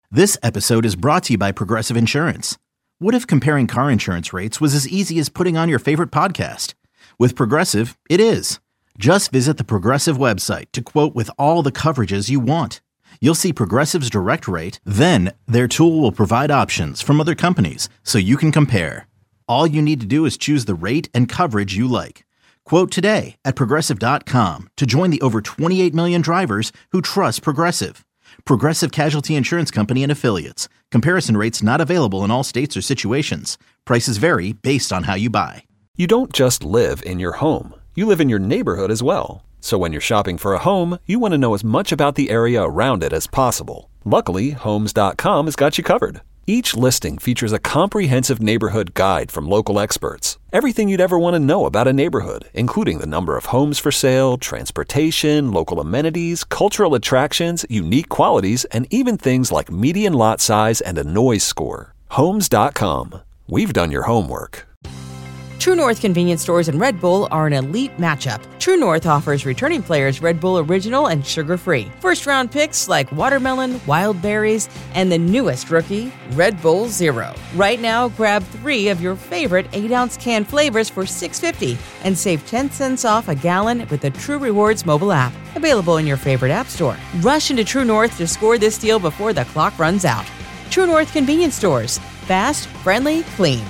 This episode is brought to you by Progressive Insurance. What if comparing car insurance rates was as easy as putting on your favorite podcast? With Progressive, it is. Just visit the Progressive website to quote with all the coverages you want. You'll see Progressive's direct rate, then their tool will provide options from other companies so you can compare. All you need to do is choose the rate and coverage you like. Quote today at Progressive.com to join the over 28 million drivers who trust Progressive. Progressive Casualty Insurance Company and Affiliates. Comparison rates not available in all states or situations. Prices vary based on how you buy. You don't just live in your home. You live in your neighborhood as well. So when you're shopping for a home, you want to know as much about the area around it as possible. Luckily, Homes.com has got you covered. Each listing features a comprehensive neighborhood guide from local experts. Everything you'd ever want to know about a neighborhood, including the number of homes for sale, transportation, local amenities, cultural attractions, unique qualities, and even things like median lot size and a noise score. Homes.com. We've done your homework. True North convenience stores and Red Bull are an elite matchup. True North offers returning players Red Bull Original and sugar-free. First-round picks like watermelon, wild berries, and the newest rookie, Red Bull Zero. Right now, grab 3 of your favorite 8-ounce can flavors for $6.50 and save 10 cents off a gallon with the True Rewards mobile app. Available in your favorite app store. Rush into True North to score this deal before the clock runs out. True North convenience stores. Fast, friendly, clean.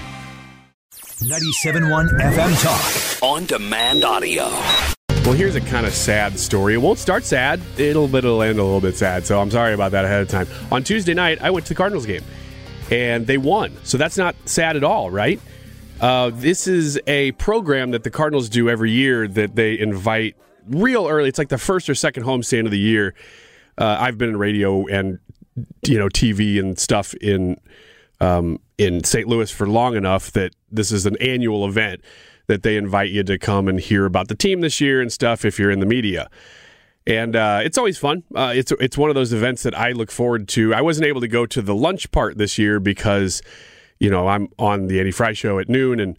97.1 FM Talk. On demand audio. Well, here's a kind of sad story. It won't start sad. It'll end a little bit sad. So I'm sorry about that ahead of time. On Tuesday night, I went to the Cardinals game, and they won. So that's not sad at all, right? This is a program that the Cardinals do every year that they invite real early. It's like the first or second homestand of the year. I've been in radio and TV and stuff in St. Louis for long enough that this is an annual event that they invite you to come and hear about the team this year and stuff if you're in the media. And it's always fun. It's one of those events that I look forward to. I wasn't able to go to the lunch part this year because, I'm on the Andy Fry show at noon, and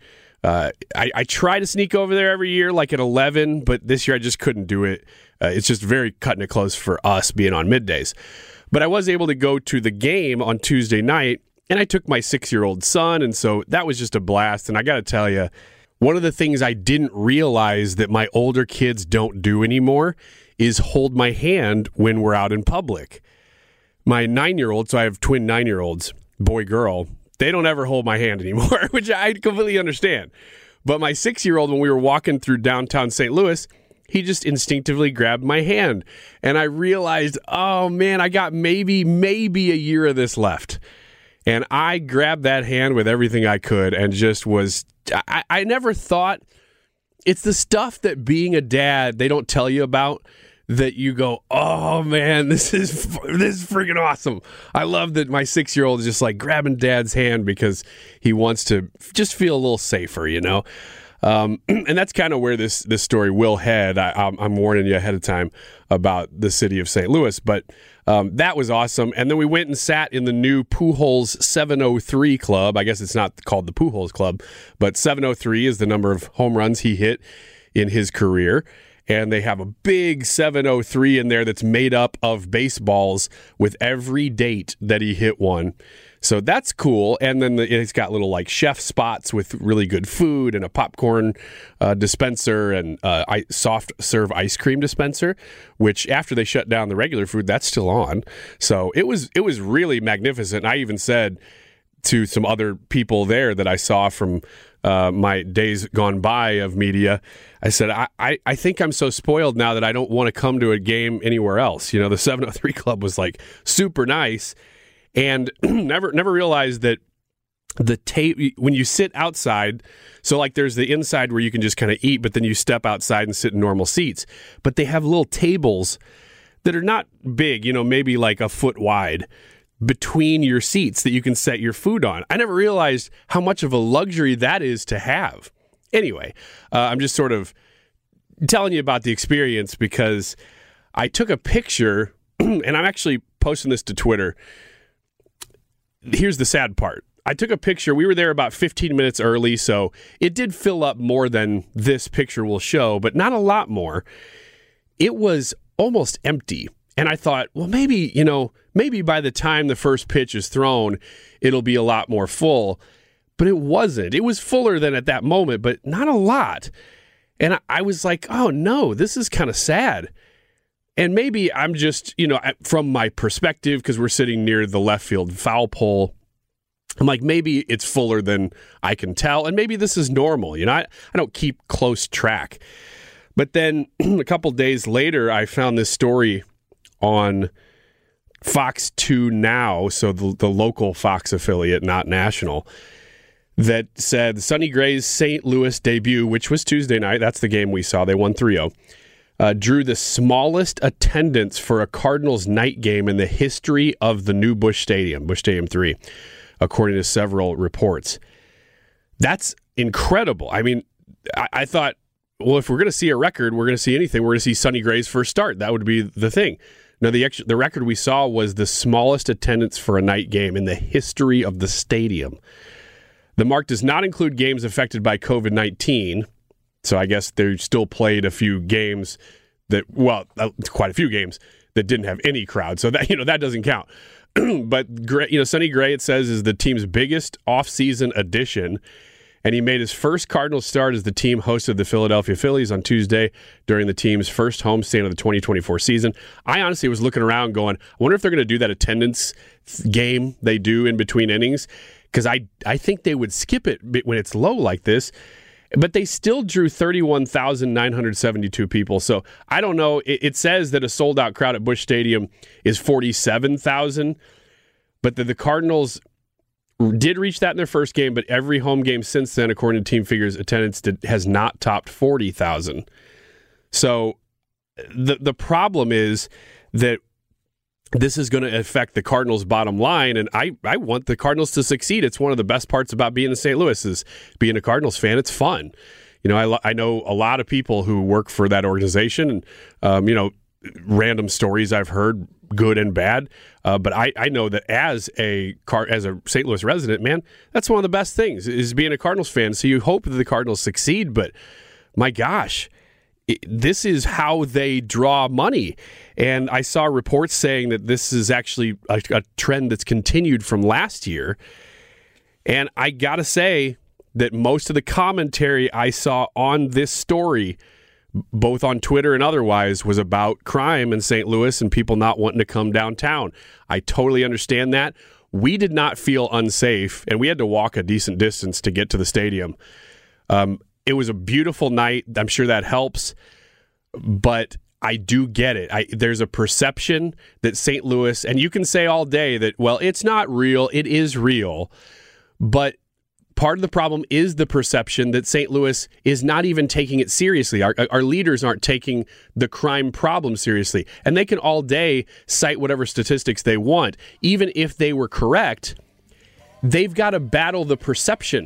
I try to sneak over there every year like at 11, but this year I just couldn't do it. It's just very cutting it close for us being on middays. But I was able to go to the game on Tuesday night, and I took my 6-year-old son, and so that was just a blast. And I got to tell you, one of the things I didn't realize that my older kids don't do anymore is hold my hand when we're out in public. My 9-year-old, so I have twin 9-year-olds, boy, girl, they don't ever hold my hand anymore, which I completely understand. But my 6-year-old, when we were walking through downtown St. Louis, he just instinctively grabbed my hand. And I realized, oh man, I got maybe a year of this left. And I grabbed that hand with everything I could and just was, I never thought, it's the stuff that being a dad, they don't tell you about, that you go, oh man, this is freaking awesome. I love that my 6-year-old is just like grabbing dad's hand because he wants to just feel a little safer, And that's kind of where this story will head. I'm warning you ahead of time about the city of St. Louis, but that was awesome. And then we went and sat in the new Pujols 703 Club. I guess it's not called the Pujols Club, but 703 is the number of home runs he hit in his career. And they have a big 703 in there that's made up of baseballs with every date that he hit one. So that's cool. And then it's got little like chef spots with really good food and a popcorn dispenser and soft serve ice cream dispenser, which after they shut down the regular food, that's still on. So it was really magnificent. I even said to some other people there that I saw from my days gone by of media, I said, I think I'm so spoiled now that I don't want to come to a game anywhere else. The 703 Club was like super nice. And never realized that when you sit outside, so like there's the inside where you can just kind of eat, but then you step outside and sit in normal seats. But they have little tables that are not big, maybe like a foot wide between your seats that you can set your food on. I never realized how much of a luxury that is to have. Anyway, I'm just sort of telling you about the experience because I took a picture, and I'm actually posting this to Twitter. Here's the sad part. I took a picture. We were there about 15 minutes early, so it did fill up more than this picture will show, but not a lot more. It was almost empty. And I thought, well, maybe by the time the first pitch is thrown, it'll be a lot more full. But it wasn't. It was fuller than at that moment, but not a lot. And I was like, oh, no, this is kind of sad. And maybe I'm just, from my perspective, because we're sitting near the left field foul pole, I'm like, maybe it's fuller than I can tell. And maybe this is normal. I don't keep close track. But then a couple days later, I found this story on Fox 2 Now, so the local Fox affiliate, not national, that said Sonny Gray's St. Louis debut, which was Tuesday night, that's the game we saw, they won 3-0, drew the smallest attendance for a Cardinals night game in the history of the new Busch Stadium 3, according to several reports. That's incredible. I mean, I thought, well, if we're going to see a record, we're going to see anything. We're going to see Sonny Gray's first start. That would be the thing. No, the record we saw was the smallest attendance for a night game in the history of the stadium. The mark does not include games affected by COVID-19, so I guess they still played a few games quite a few games that didn't have any crowd, so that that doesn't count. But Sonny Gray, it says, is the team's biggest off-season addition, and he made his first Cardinals start as the team hosted the Philadelphia Phillies on Tuesday during the team's first homestand of the 2024 season. I honestly was looking around going, I wonder if they're going to do that attendance game they do in between innings, because I think they would skip it when it's low like this. But they still drew 31,972 people. So I don't know. It says that a sold-out crowd at Busch Stadium is 47,000. But the Cardinals did reach that in their first game, but every home game since then, according to Team Figures, attendance has not topped 40,000. So the problem is that this is going to affect the Cardinals' bottom line, and I want the Cardinals to succeed. It's one of the best parts about being in St. Louis is being a Cardinals fan. It's fun. I know a lot of people who work for that organization, and random stories I've heard, good and bad. But I know that as a St. Louis resident, man, that's one of the best things is being a Cardinals fan. So you hope that the Cardinals succeed, but my gosh, this is how they draw money. And I saw reports saying that this is actually a trend that's continued from last year. And I got to say that most of the commentary I saw on this story, both on Twitter and otherwise, was about crime in St. Louis and people not wanting to come downtown. I totally understand that. We did not feel unsafe, and we had to walk a decent distance to get to the stadium. It was a beautiful night. I'm sure that helps, but I do get it. There's a perception that St. Louis, and you can say all day that, well, it's not real. It is real, but part of the problem is the perception that St. Louis is not even taking it seriously. Our leaders aren't taking the crime problem seriously, and they can all day cite whatever statistics they want. Even if they were correct, they've got to battle the perception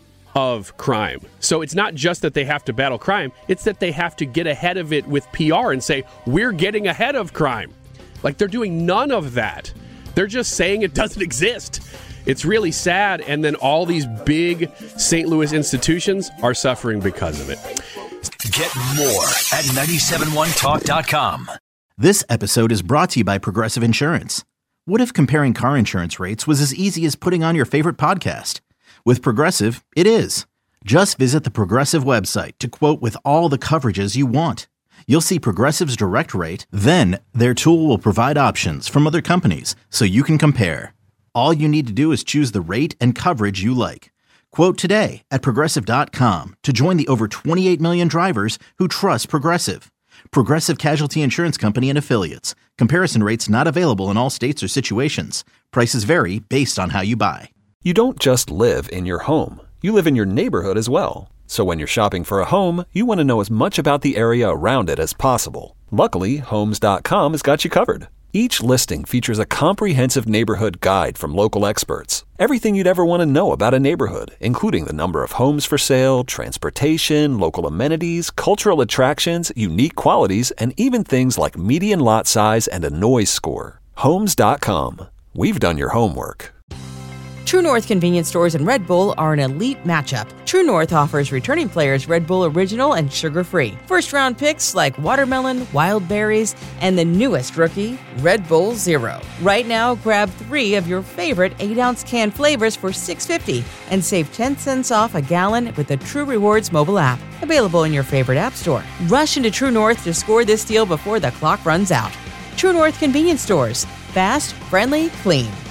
of crime. So it's not just that they have to battle crime, it's that they have to get ahead of it with PR and say, we're getting ahead of crime. Like, they're doing none of that. They're just saying it doesn't exist. It's really sad, and then all these big St. Louis institutions are suffering because of it. Get more at 971talk.com. This episode is brought to you by Progressive Insurance. What if comparing car insurance rates was as easy as putting on your favorite podcast? With Progressive, it is. Just visit the Progressive website to quote with all the coverages you want. You'll see Progressive's direct rate, then their tool will provide options from other companies so you can compare. All you need to do is choose the rate and coverage you like. Quote today at Progressive.com to join the over 28 million drivers who trust Progressive. Progressive Casualty Insurance Company and Affiliates. Comparison rates not available in all states or situations. Prices vary based on how you buy. You don't just live in your home. You live in your neighborhood as well. So when you're shopping for a home, you want to know as much about the area around it as possible. Luckily, Homes.com has got you covered. Each listing features a comprehensive neighborhood guide from local experts. Everything you'd ever want to know about a neighborhood, including the number of homes for sale, transportation, local amenities, cultural attractions, unique qualities, and even things like median lot size and a noise score. Homes.com. We've done your homework. True North convenience stores and Red Bull are an elite matchup. True North offers returning players Red Bull Original and sugar-free. First-round picks like watermelon, wild berries, and the newest rookie, Red Bull Zero. Right now, grab 3 of your favorite 8-ounce can flavors for $6.50 and save 10 cents off a gallon with the True Rewards mobile app. Available in your favorite app store. Rush into True North to score this deal before the clock runs out. True North convenience stores. Fast, friendly, clean.